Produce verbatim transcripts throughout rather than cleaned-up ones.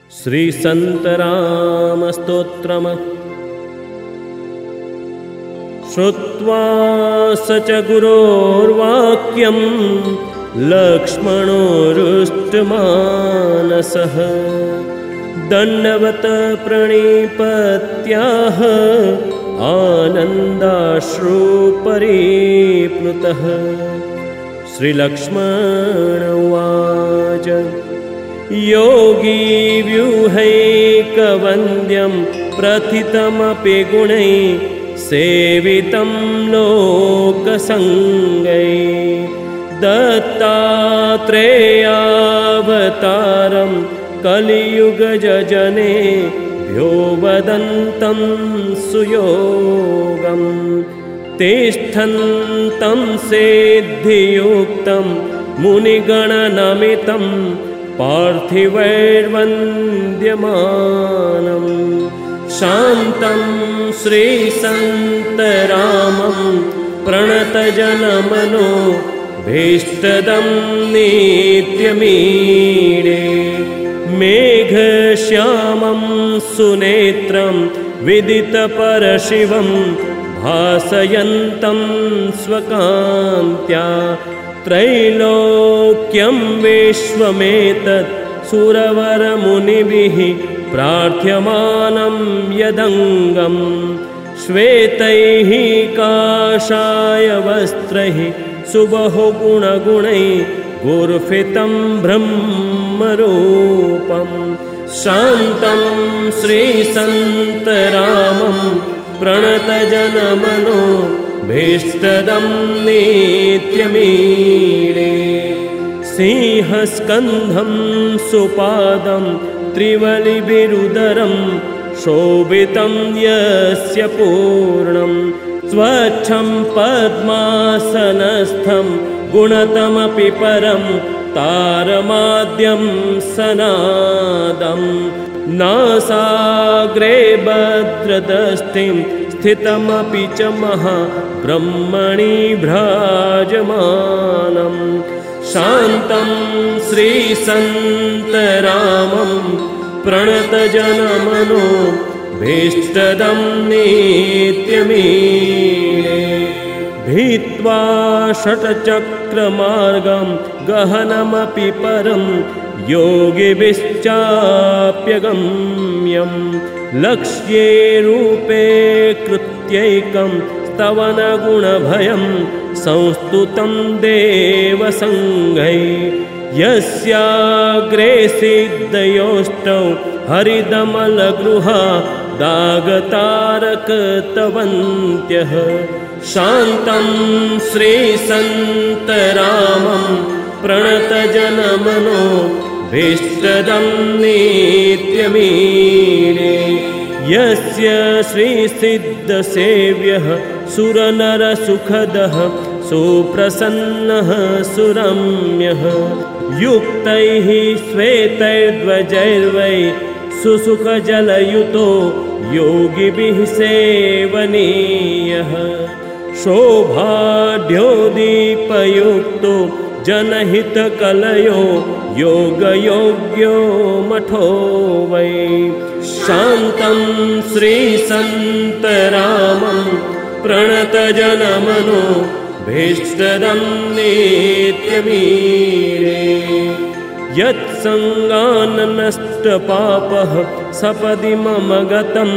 श्रीसन्तरामस्तोत्रम्। श्रुत्वा स च गुरोर्वाक्यं लक्ष्मणोरुष्टमानसः दण्डवत् प्रणिपत्याह आनन्दाश्रुपरिप्लुतः। श्रीलक्ष्मण उवाच योगी व्यूहैकवन्द्यं प्रथितमपि गुणैः सेवितं लोकसङ्गैः दत्तात्रेयावतारं कलियुगजने भ्यो वदन्तं सुयोगं तिष्ठन्तं सिद्धियुक्तं मुनिगणनमितं पार्थिवैर्वन्द्यमानं शान्तं श्रीसन्तरामं प्रणतजनमनो भीष्टदं नित्यमीडे मेघश्यामं सुनेत्रं विदितपरशिवं भासयन्तं स्वकान्त्या त्रैलोक्यं विश्वमेतत् सुरवरमुनिभिः प्रार्थ्यमानं यदङ्गं श्वेतैः काषायवस्त्रैः सुबहुगुणगुणैः गुर्फितं ब्रह्मरूपं शान्तं श्रीसन्तरामं प्रणतजनमनो भीष्टदं नित्यमीडे सिंहस्कन्धं सुपादं त्रिवलिभिरुदरं शोभितं यस्य पूर्णं स्वच्छं पद्मासनस्थं गुणतमपि परं तारमाद्यं सनादं नासाग्रे भद्रदष्टिं स्थितमपि च महाब्रह्मणि भ्राजमानं शान्तं श्रीसन्तरामं प्रणतजनमनो भीष्टदं नित्यमीडे भीत्वा षट्चक्रमार्गं गहनमपि परं योगिभिश्चाप्यगम्यं लक्ष्ये रूपे कृत्यैकं स्तवनगुणभयं संस्तुतं देवसङ्घैः यस्याग्रे सिद्धयोष्टौ हरिदमलगृहा दागतारकतवन्त्यः शान्तं श्रीसन्तरामं प्रणतजनमनो भीष्टदं नित्यमीडे यस्य श्रीसिद्धसेव्यः सुरनरसुखदः सुप्रसन्नः सुरम्यः युक्तैः श्वेतैर्ध्वजैर्वै सुसुखजलयुतो योगिभिः सेवनीयः शोभाढ्योदीपयुक्तो जनहितकलयो योगयोग्यो मठो वै शान्तं श्रीसन्तरामं प्रणतजनमनो भीष्टदं नित्यमीडे यत्सङ्गान्नष्टपापः सपदि मम गतं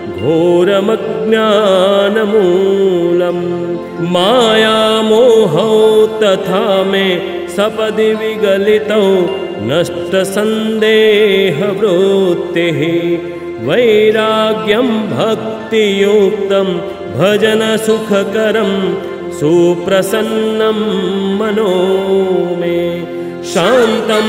घोरमज्ञानमूलं मायामोहौ तथा मे सपदि विगलितौ नष्टसन्देहवृत्तिः वैराग्यं भक्तियुक्तं भजनसुखकरं सुप्रसन्नं मनो मे शान्तं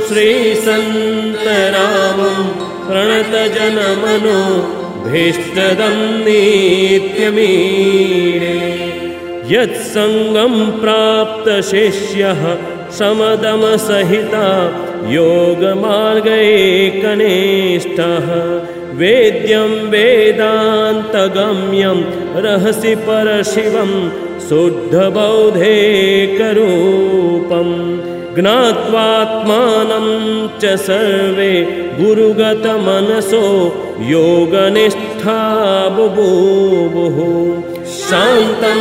श्रीसन्तरामं प्रणतजनमनो भीष्टदं नित्यमीडे यत्सङ्गं प्राप्तशिष्यः शमदमसहिता योगमार्गैकनिष्ठः वेद्यं वेदान्तगम्यं रहसि परशिवं शुद्धबौधेकरूपं ज्ञात्वात्मानं च सर्वे गुरुगतमनसो योगनिष्ठा बुभुवुः। शान्तं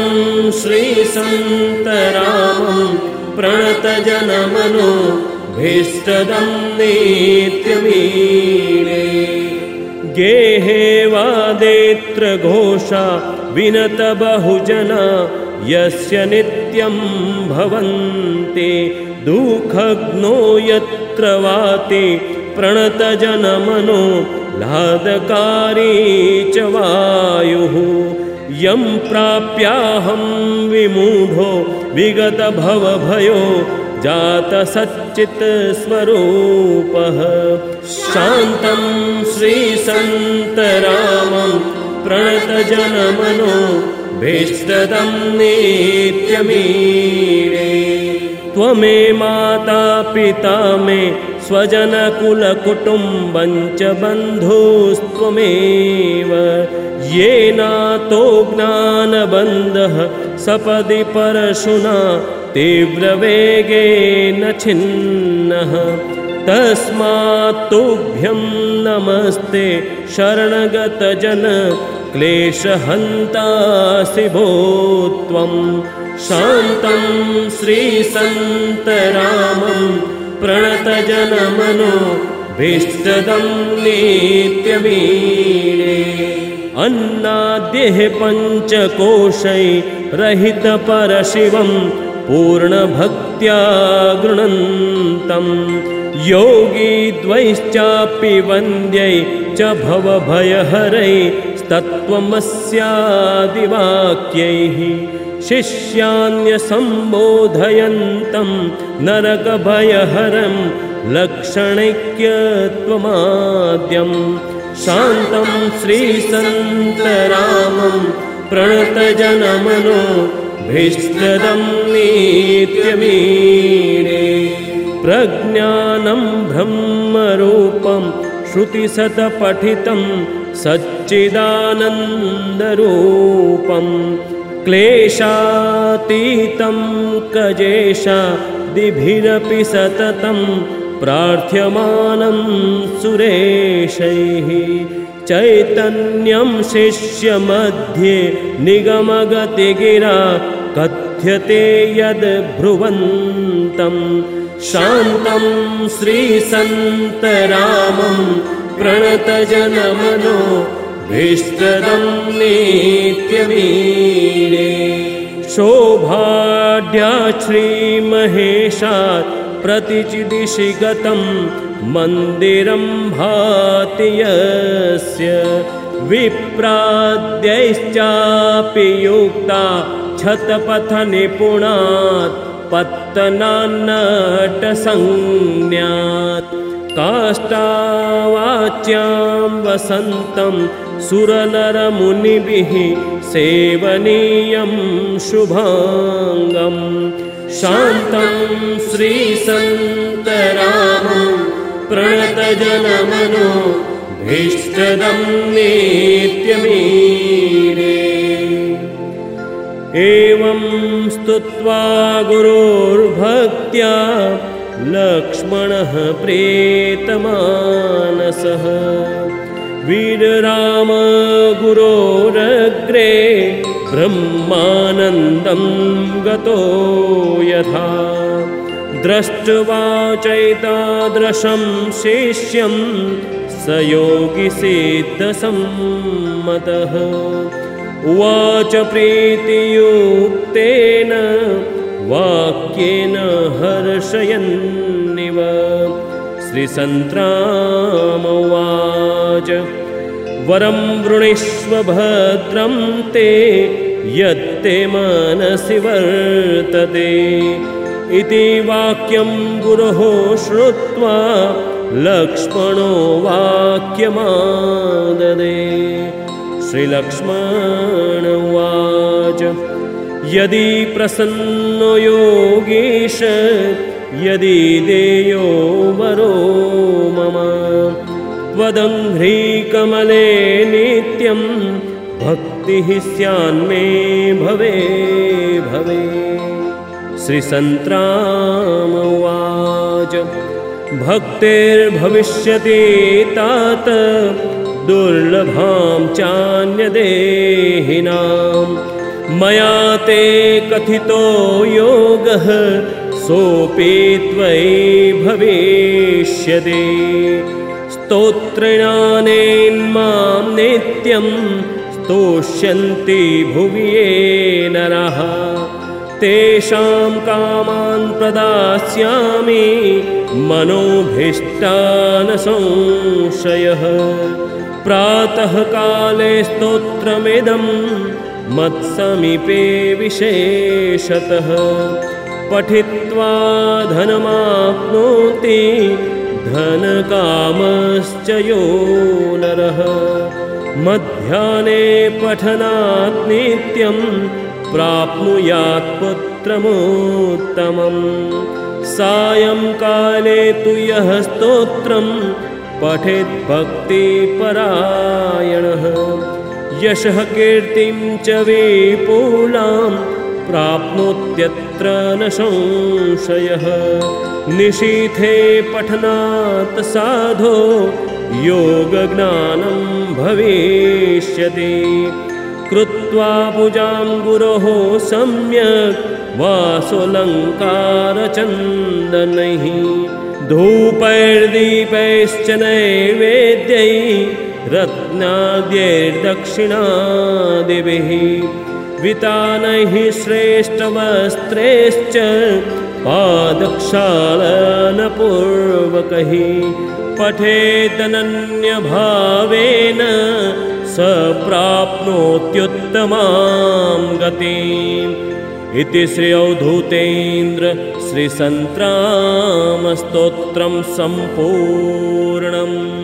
श्रीसन्तरामं प्रणतजनमनो भीष्टदं नित्यमीडे। गेहे वादेत्र घोषा विनत बहुजना यस्य नित्यं भवन्ति दुःखग्नो यत्र वाति प्रणतजनमनो लादकारी च वायुः। यं प्राप्याहं विमूढो विगतभवभयो जातसच्चित्स्वरूपः। शान्तं श्रीसन्तरामं प्रणतजनमनो भीष्टदं नित्यमीडे। त्वमे माता पिता मे स्वजनकुलकुटुम्बं च बन्धुस्त्वमेव। येनातो ज्ञानबन्धः सपदि परशुना तीव्रवेगेन छिन्नः। तस्मात् तुभ्यं नमस्ते शरणगतजन क्लेशहन्तासि भो त्वं। शान्तं श्रीसन्तरामं प्रणतजनमनो भीष्टदं नित्यमीडे। अन्नाद्यः पञ्चकोशै रहितपरशिवं पूर्णभक्त्या गृणन्तं। योगी द्वैश्चापि वन्द्यै च भवभयहरै तत्त्वमस्यादिवाक्यैः। शिष्यान्यसम्बोधयन्तं नरकभयहरं लक्षणैक्यत्वमाद्यं। शान्तं श्रीसन्तरामं प्रणतजनमनो भीष्टदं नित्यमीडे। प्रज्ञानं ब्रह्मरूपं श्रुतिशतपठितं सच्चिदानन्दरूपं। क्लेशातीतं कजेशादिभिरपि सततं प्रार्थ्यमानं सुरेशैः। चैतन्यं शिष्यमध्ये निगमगतिगिरा कथ्यते यद् ब्रुवन्तं। शान्तं श्रीसन्तरामं प्रणतजनमनो भीष्टदं नित्यमीडे। शोभाढ्यात् श्रीमहेशात् प्रतिचिदिशि गतं मन्दिरं भाति यस्य। विप्राद्यैश्चापि युक्ता छतपथनिपुणात् पत्तनान्नटसंज्ञात्। काष्ठावाच्यां वसन्तं सुरनरमुनिभिः सेवनीयं शुभाङ्गम्। शान्तं श्रीसन्तरामं प्रणतजनमनो भीष्टदं नित्यमीडे। एवं स्तुत्वा गुरोर्भक्त्या लक्ष्मणः प्रीतमानसः। वीरराम गुरोरग्रे ब्रह्मानन्दं गतो यथा। दृष्ट्वा चैतादृशं शिष्यं स योगी सिद्धसम्मतः। उवाच प्रीतियुक्तेन वाक्येन हर्षयन्निव। श्रीसन्तरामोवाच वरं वृणीष्व भद्रं ते यत्ते मनसि वर्तते। इति वाक्यं गुरोः श्रुत्वा लक्ष्मणो वाक्यमाददे। श्रीलक्ष्मण उवाच यदि प्रसन्नो योगीश यदि देयो वरो मम। त्वदङ्घ्रिकमले नित्यं भक्तिः स्यान्मे भवे भवे। श्रीसन्तराम उवाच भक्तिर्भविष्यति तात दुर्लभां चान्यदेहिनां मया ते कथितो योगः सोऽपि त्वयि भविष्यति स्तोत्रेणानेन्मां नित्यं स्तोष्यन्ति भुवि ये नरः तेषां कामान् प्रदास्यामि मनोभीष्टान् संशयः प्रातः काले स्तोत्रमिदं मत्समीपे विशेषतः पठित्वा धनमाप्नोति धनकामश्च यो नरः मध्याह्ने पठनात् नित्यं प्राप्नुयात् पुत्रमुत्तमम् सायंकाले तु यः स्तोत्रं पठेत् भक्तिपरायणः यशः कीर्तिं च विपुलां प्राप्नोत्यत्र न संशयः निशीथे पठनात् साधो योगज्ञानं भविष्यति कृत्वा पूजां गुरोः सम्यक् वासोऽलङ्कारचन्दनैः धूपैर्दीपैश्च नैवेद्यैः रत्नाद्यैर्दक्षिणादिभिः वितानैः श्रेष्ठवस्त्रैश्च पादक्षालनपूर्वकैः पठेदनन्यभावेन स प्राप्नोत्युत्तमां गतिम् इति श्री अवधूतेन्द्र श्री संतरामस्तोत्रं सम्पूर्णम्।